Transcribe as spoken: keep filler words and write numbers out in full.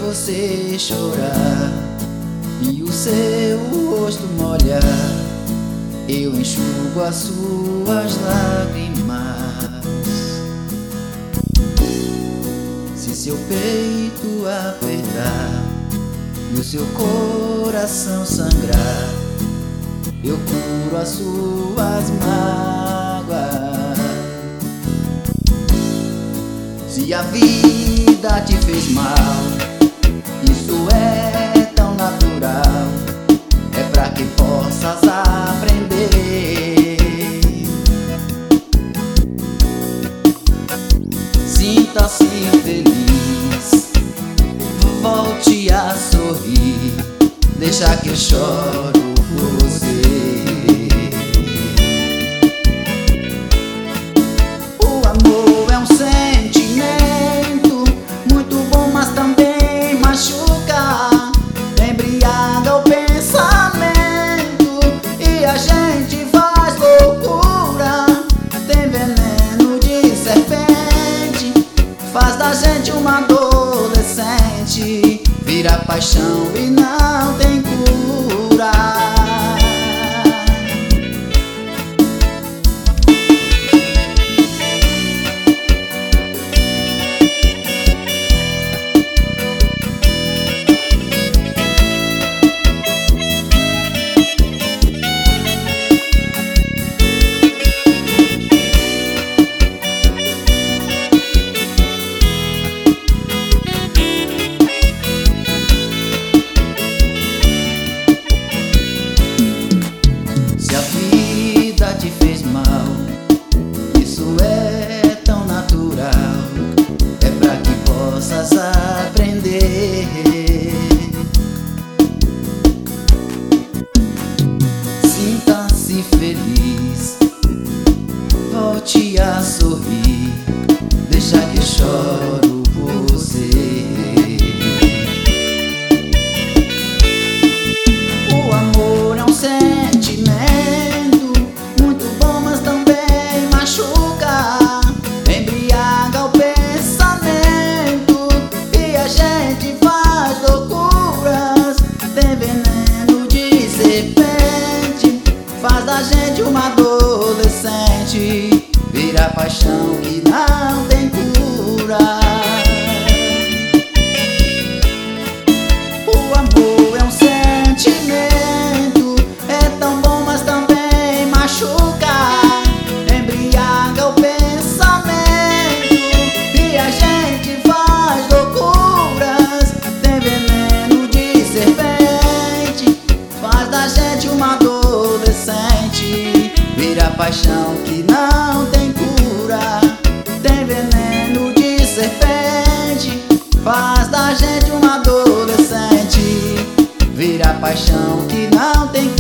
você chorar e o seu rosto molhar, eu enxugo as suas lágrimas. Se seu peito apertar e o seu coração sangrar, eu curo as suas mágoas. Se a vida te fez mal, isso é tão natural, é pra que possas aprender. Sinta-se feliz, volte a sorrir, deixa que eu choro por você. O amor é um sentimento muito bom, mas também machuca, embriaga o pensamento e a gente faz loucura. Tem veneno de serpente, faz da gente uma adolescente, vira paixão e não tem cura. Te fez mal, isso é tão natural, é pra que possas aprender. Sinta-se feliz, volte a sorrir, deixa que eu choro por você. O amor é um sentimento muito bom, mas também machuca, embriaga o pensamento e a gente faz loucuras. Tem veneno de serpente, faz da gente uma adolescente, vira paixão que não tem cura. O amor é um sentimento, é tão bom, mas também machuca, embriaga o pensamento e a gente faz loucuras. Tem veneno de serpente, faz da gente uma adolescente, vira paixão que não tem cura. Tem veneno de serpente, faz da gente uma adolescente, vira paixão que não tem cura.